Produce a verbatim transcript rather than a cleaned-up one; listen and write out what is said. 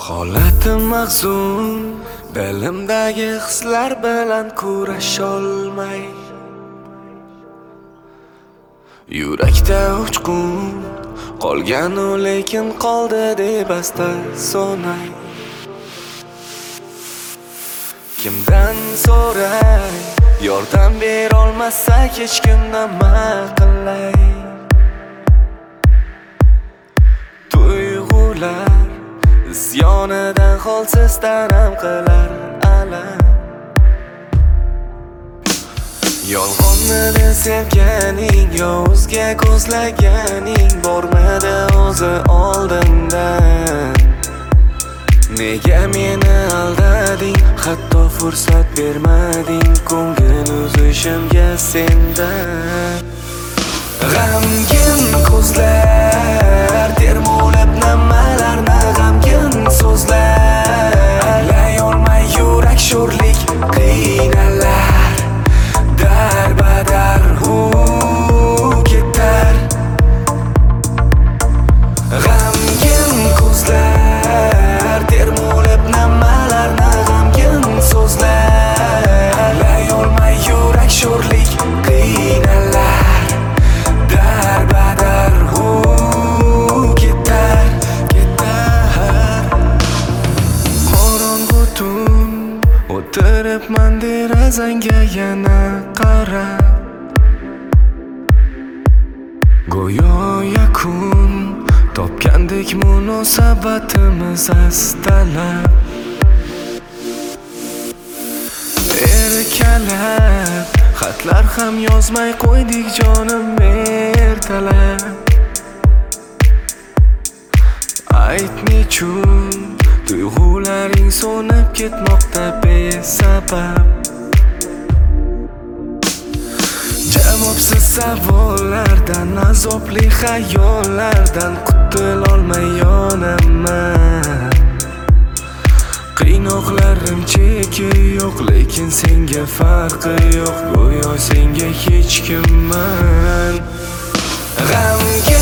Holatim mahzun, dilimdagi hislar bilan kurasholmay, yurakda uchqun qolgan u lekin qoldi deb asta sonay. Kimdan so'ray, yordam berolmasak hech kimdan maqillay. Tuyg'ular isyonidan holsiz tanam qilar alam. Yolg'onni sevganing, yovuzga ko'zlaganing bormidi o'zi oldindan. Nega meni aldading, hatto fursat bermading ko'ngil uzishimga sendan. G'amgin ko'zlar termulib nimalarni, g'amgin so'zlar anglay olmay yurak sho'rlik qiynalar. Darbadar u ketar. G'amgin ko'zlar termulib nimalarni, g'amgin so'zlar anglay olmay yurak sho'rlik qiynalar. Darbadar u ketar, ketar. Qorong'u tun o'tiribman derazangga yana qarab, go'yo yakun topgandek munosabatimiz astalab. Erkalab xatlar ham yozmay qo'ydik jonim ertalab. Ayt nechun tuyg'ularing so'nib ketmoqda besabab. Javobsiz savollardan, azobli xayollardan qutulolmay yonaman. Qiynoqlarim cheki yo'q, lekin senga farqi yo'q, go'yo senga hech kimman. G'amga